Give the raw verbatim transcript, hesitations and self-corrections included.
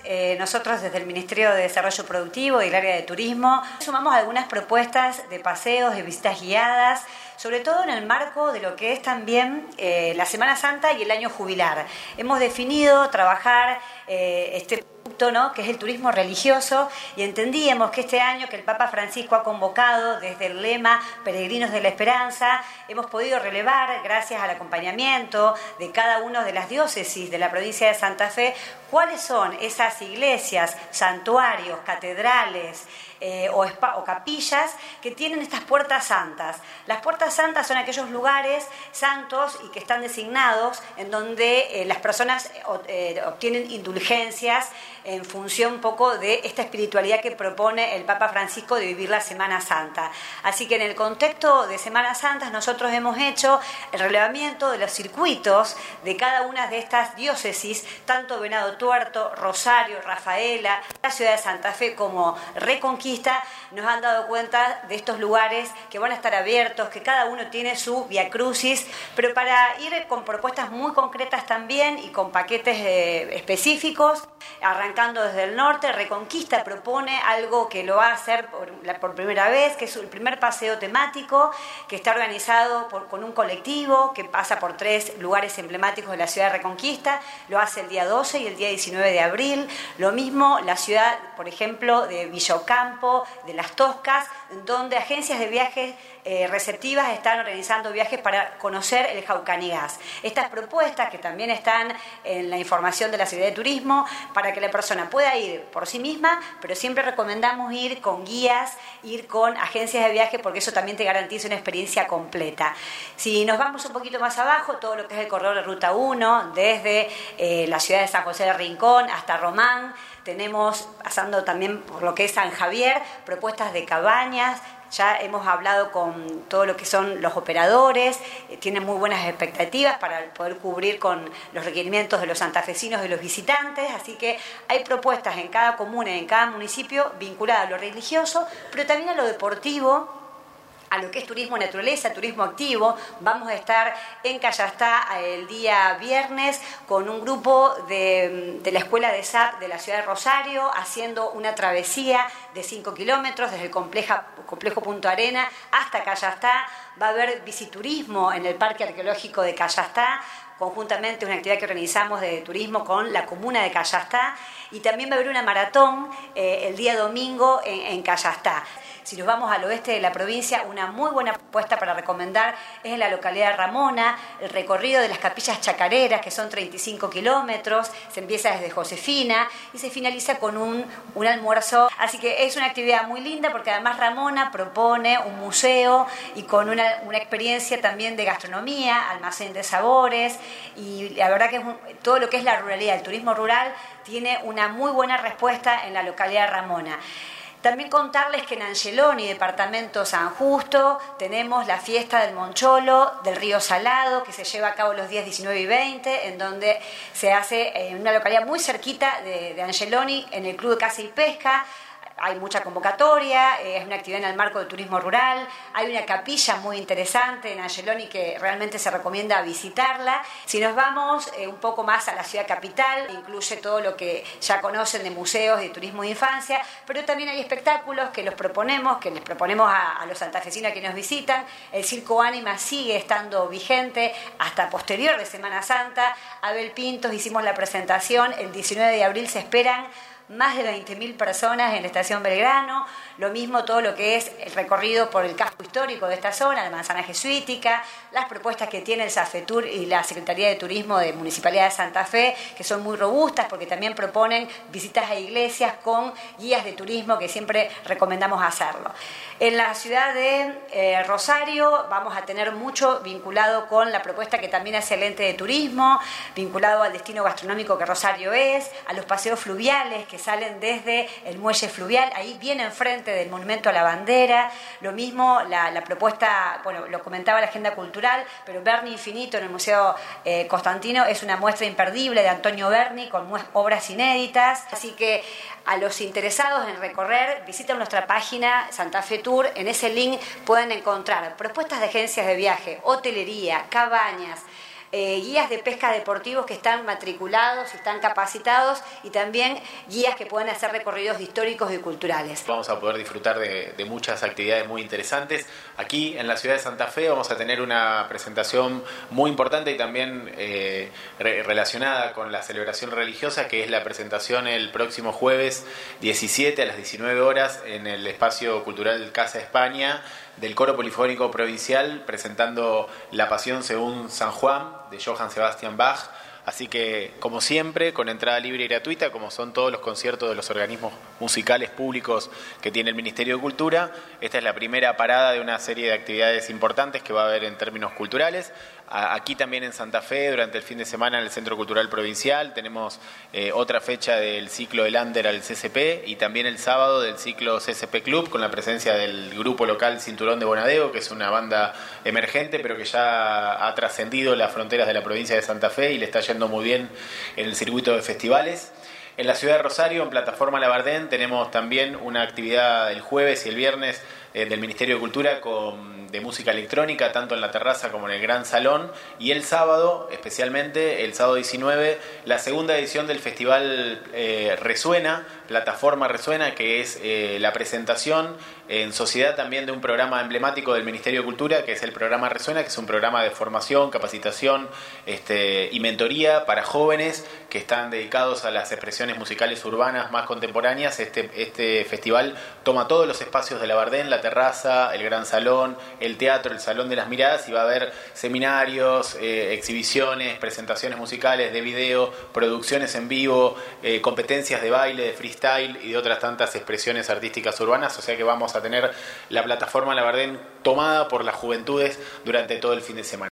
eh, nosotros desde el Ministerio de Desarrollo Productivo y el área de turismo sumamos algunas propuestas de paseos, de visitas guiadas, sobre todo en el marco de lo que es también eh, la Semana Santa y el año jubilar. Hemos definido trabajar eh, este punto, ¿no?, que es el turismo religioso, y entendíamos que este año que el Papa Francisco ha convocado desde el lema Peregrinos de la Esperanza, hemos podido relevar, gracias al acompañamiento de cada una de las diócesis de la provincia de Santa Fe, cuáles son esas iglesias, santuarios, catedrales, Eh, o, spa, o capillas que tienen estas puertas santas. Las puertas santas son aquellos lugares santos y que están designados en donde eh, las personas eh, obtienen indulgencias en función un poco de esta espiritualidad que propone el Papa Francisco de vivir la Semana Santa. Así que en el contexto de Semana Santa nosotros hemos hecho el relevamiento de los circuitos de cada una de estas diócesis, tanto Venado Tuerto, Rosario, Rafaela, la ciudad de Santa Fe como Reconquista. Nos han dado cuenta de estos lugares que van a estar abiertos, que cada uno tiene su vía crucis, pero para ir con propuestas muy concretas también y con paquetes eh, específicos, arrancando desde el norte. Reconquista propone algo que lo va a hacer por, la, por primera vez, que es el primer paseo temático, que está organizado por, con un colectivo que pasa por tres lugares emblemáticos de la ciudad de Reconquista. Lo hace el día doce y el día diecinueve de abril. Lo mismo la ciudad, por ejemplo, de Villa Ocampo, de Las Toscas, donde agencias de viajes eh, receptivas están organizando viajes para conocer el Jaucanigas. Estas propuestas que también están en la información de la Secretaría de Turismo, para que la persona pueda ir por sí misma, pero siempre recomendamos ir con guías, ir con agencias de viaje, porque eso también te garantiza una experiencia completa. Si nos vamos un poquito más abajo, todo lo que es el corredor de Ruta uno, desde eh, la ciudad de San José de Rincón hasta Román, tenemos, pasando también por lo que es San Javier, propuestas de cabañas. Ya hemos hablado con todo lo que son los operadores, eh, tienen muy buenas expectativas para poder cubrir con los requerimientos de los santafesinos y de los visitantes, así que hay propuestas en cada comuna y en cada municipio vinculadas a lo religioso, pero también a lo deportivo, a lo que es turismo naturaleza, turismo activo. Vamos a estar en Callastá el día viernes con un grupo de, de la Escuela de S A P de la ciudad de Rosario, haciendo una travesía de cinco kilómetros desde el compleja, complejo Punto Arena hasta Callastá. Va a haber biciturismo en el Parque Arqueológico de Callastá, conjuntamente una actividad que organizamos de turismo con la comuna de Callastá, y también va a haber una maratón eh, el día domingo en, en Callastá. Si nos vamos al oeste de la provincia, una muy buena propuesta para recomendar es en la localidad de Ramona, el recorrido de las capillas chacareras, que son treinta y cinco kilómetros, se empieza desde Josefina y se finaliza con un, un almuerzo. Así que es una actividad muy linda, porque además Ramona propone un museo y con una, una experiencia también de gastronomía, almacén de sabores, y la verdad que es un, todo lo que es la ruralidad, el turismo rural, tiene una muy buena respuesta en la localidad de Ramona. También contarles que en Angeloni, departamento San Justo, tenemos la fiesta del Moncholo, del Río Salado, que se lleva a cabo los días diecinueve y veinte, en donde se hace en una localidad muy cerquita de, de Angeloni, en el Club de Caza y Pesca. Hay mucha convocatoria, es una actividad en el marco del turismo rural, hay una capilla muy interesante en Angeloni que realmente se recomienda visitarla. Si nos vamos eh, un poco más a la ciudad capital, incluye todo lo que ya conocen de museos, de turismo de infancia, pero también hay espectáculos que los proponemos, que les proponemos a, a los santafesinos que nos visitan. El Circo Ánima sigue estando vigente hasta posterior de Semana Santa. Abel Pintos, hicimos la presentación, el diecinueve de abril se esperan más de veinte mil personas en la estación Belgrano. Lo mismo todo lo que es el recorrido por el casco histórico de esta zona, la manzana jesuítica, las propuestas que tiene el SAFETUR y la Secretaría de Turismo de Municipalidad de Santa Fe, que son muy robustas porque también proponen visitas a iglesias con guías de turismo, que siempre recomendamos hacerlo. En la ciudad de eh, Rosario vamos a tener mucho vinculado con la propuesta que también hace el ente de turismo, vinculado al destino gastronómico que Rosario es, a los paseos fluviales que salen desde el muelle fluvial, ahí bien enfrente del Monumento a la Bandera. Lo mismo la, la propuesta, bueno, lo comentaba la agenda cultural, pero Berni Infinito en el Museo eh, Constantino es una muestra imperdible de Antonio Berni con obras inéditas. Así que a los interesados en recorrer, visiten nuestra página Santa Fe Tour. En ese link pueden encontrar propuestas de agencias de viaje, hotelería, cabañas, eh, guías de pesca deportivos que están matriculados, están capacitados y también guías que pueden hacer recorridos históricos y culturales. Vamos a poder disfrutar de, de muchas actividades muy interesantes. Aquí en la ciudad de Santa Fe vamos a tener una presentación muy importante y también eh, re relacionada con la celebración religiosa, que es la presentación el próximo jueves diecisiete a las diecinueve horas en el espacio cultural Casa España del Coro Polifónico Provincial, presentando La Pasión según San Juan de Johann Sebastian Bach. Así que, como siempre, con entrada libre y gratuita, como son todos los conciertos de los organismos musicales públicos que tiene el Ministerio de Cultura, esta es la primera parada de una serie de actividades importantes que va a haber en términos culturales. Aquí también en Santa Fe, durante el fin de semana en el Centro Cultural Provincial, tenemos eh, otra fecha del ciclo del Under al C C P y también el sábado del ciclo C C P Club, con la presencia del grupo local Cinturón de Bonadeo, que es una banda emergente, pero que ya ha trascendido las fronteras de la provincia de Santa Fe y le está yendo muy bien en el circuito de festivales. En la ciudad de Rosario, en Plataforma Labardén, tenemos también una actividad el jueves y el viernes eh, del Ministerio de Cultura con, de música electrónica, tanto en la terraza como en el Gran Salón. Y el sábado, especialmente el sábado diecinueve, la segunda edición del Festival eh, Resuena, Plataforma Resuena, que es eh, la presentación en sociedad también de un programa emblemático del Ministerio de Cultura, que es el programa Resuena, que es un programa de formación, capacitación este, y mentoría para jóvenes que están dedicados a las expresiones musicales urbanas más contemporáneas. Este, este festival toma todos los espacios de Labardén, la terraza, el Gran Salón, el teatro, el Salón de las Miradas, y va a haber seminarios, eh, exhibiciones, presentaciones musicales de video, producciones en vivo, eh, competencias de baile, de freestyle y de otras tantas expresiones artísticas urbanas. O sea que vamos a tener la plataforma Labardén tomada por las juventudes durante todo el fin de semana.